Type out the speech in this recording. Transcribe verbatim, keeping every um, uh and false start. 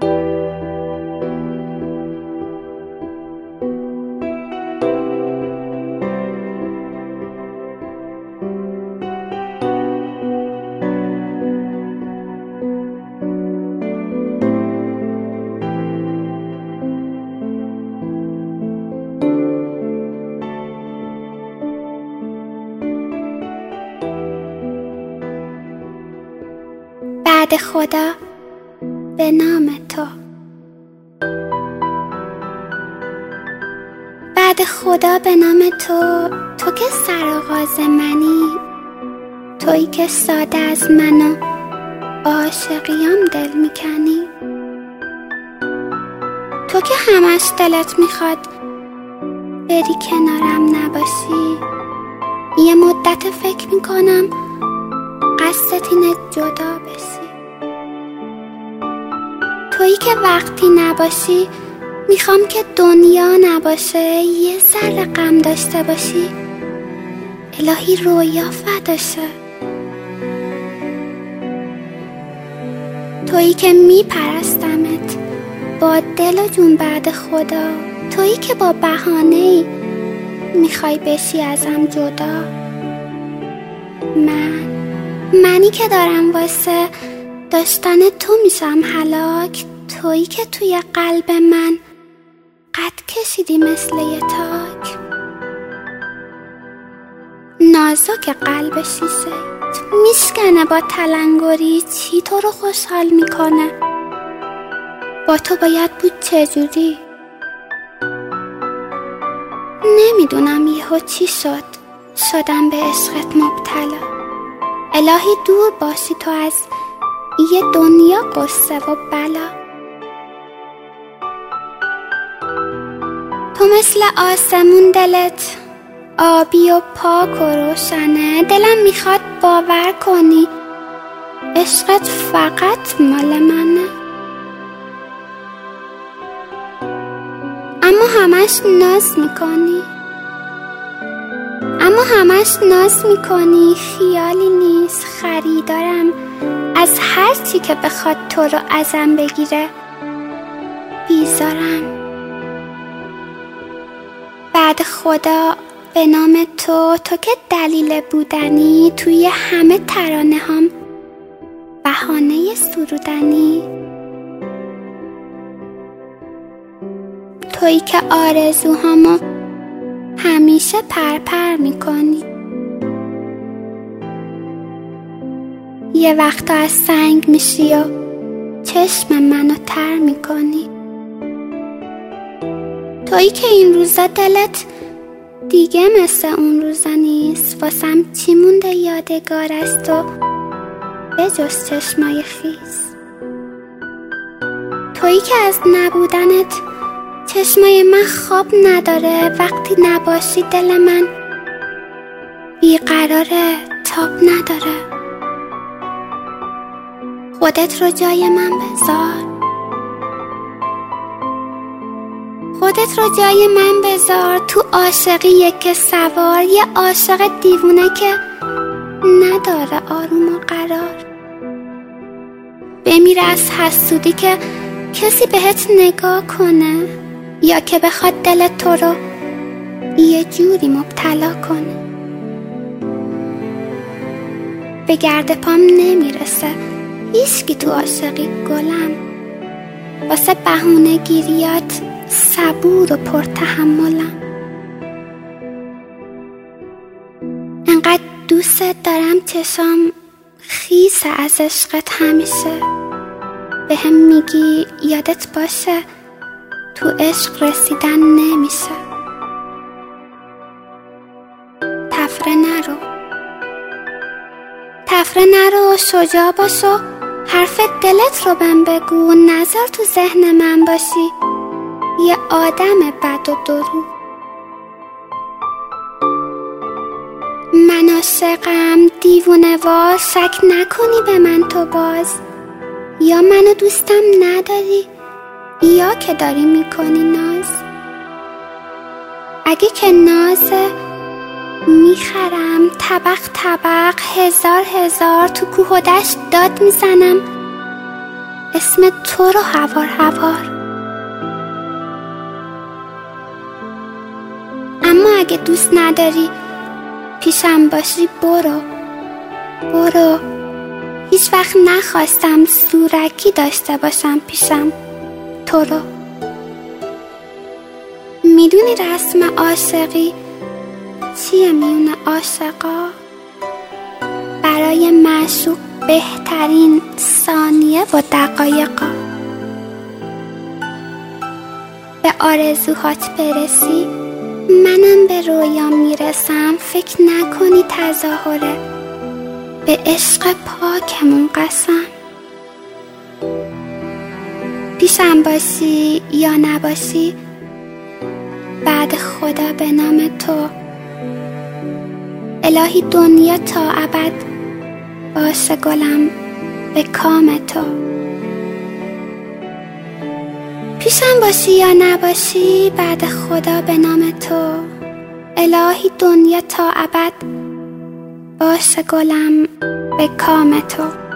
بعد خدا به نام تو. بعد خدا به نام تو، تو که سرآغاز منی، تویی که ساده از من و عاشقیام دل میکنی، تو که همش دلت میخواد بری کنارم نباشی. یه مدت فکر میکنم قصدت اینه جدا بشی، تویی که وقتی نباشی میخوام که دنیا نباشه، یه ذره غم داشته باشی، الهی رویا فداشه. تویی که میپرستمت با دل و جون بعد خدا، تویی که با بهانه‌ای میخوای بشی ازم جدا. من منی که دارم واسه داشتن تو میشم هلاک، تویی که توی قلب من قد کشیدی مثل یه تاک. نازک قلب شیشه میشکنه با تلنگری، چی تو رو خوشحال میکنه؟ با تو باید بود چجوری؟ نمیدونم یهو چی شد، شدم به عشقت مبتلا. الهی دور باشی تو از یه دنیا قصه و بلا. تو مثل آسمون دلت آبی و پاک و روشنه، دلم میخواد باور کنی عشقت فقط مال منه. اما همش ناز میکنی اما همش ناز میکنی خیالی نیست خریدارم از هر چی که بخواد تو رو ازم بگیره بیزارم. بعد خدا به نام تو، تو که دلیل بودنی توی همه ترانه هم، بهانه سرودنی، تویی که آرزوهامو همیشه پرپر میکنی. یه وقتا از سنگ میشی و چشم منو تر میکنی. تویی که این روزا دلت دیگه مثل اون روزا نیست، واسم چی مونده یادگار از تو به جز چشمای خیس. تویی که از نبودنت چشمای من خواب نداره، وقتی نباشی دل من بیقراره تاب نداره. خودت رو جای من بذار، خودت رو جای من بذار تو عاشقی یک سوار، یه عاشق دیوونه که نداره آروم و قرار. بمیره از حسودی که کسی بهت نگاه کنه، یا که بخواد دل تو رو یه جوری مبتلا کنه. به گرد پام نمیرسه هیچکی تو عاشقی گلم، واسه بهونه گیریات صبور و پرتحملم. انقدر دوست دارم چشام خیسه از عشقت همیشه، به هم میگی یادت باشه تو عشق رسیدن نمیشه. تفره نرو تفره نرو شجاع باش و حرف دلت رو بهم بگو، نظر تو ذهن من باشی یه آدم بد و درو. من عاشقم دیوونه وار، شک نکنی به من تو باز، یا منو دوستم نداری یا که داری میکنی ناز. اگه که نازه میخرم طبق طبق، هزار هزار تو کوه و دشت داد میزنم اسم تو رو هوار هوار. اما اگه دوست نداری پیشم باشی برو برو. هیچ وقت نخواستم زورکی داشته باشم پیشم تو رو. میدونی رسم عاشقی چیه میونه عاشقا؟ برای معشوق بهترین ثانیه و دقایقا. به آرزوهات برسی منم به رویا میرسم. فکر نکنی تظاهره، به عشق پاکمون قسم. پیشم باشی یا نباشی بعد خدا به نام تو. الهی دنیا تا ابد باشه گلم به کام تو. پیشم باشی یا نباشی بعد خدا به نام تو. الهی دنیا تا ابد باشه گلم به کام تو.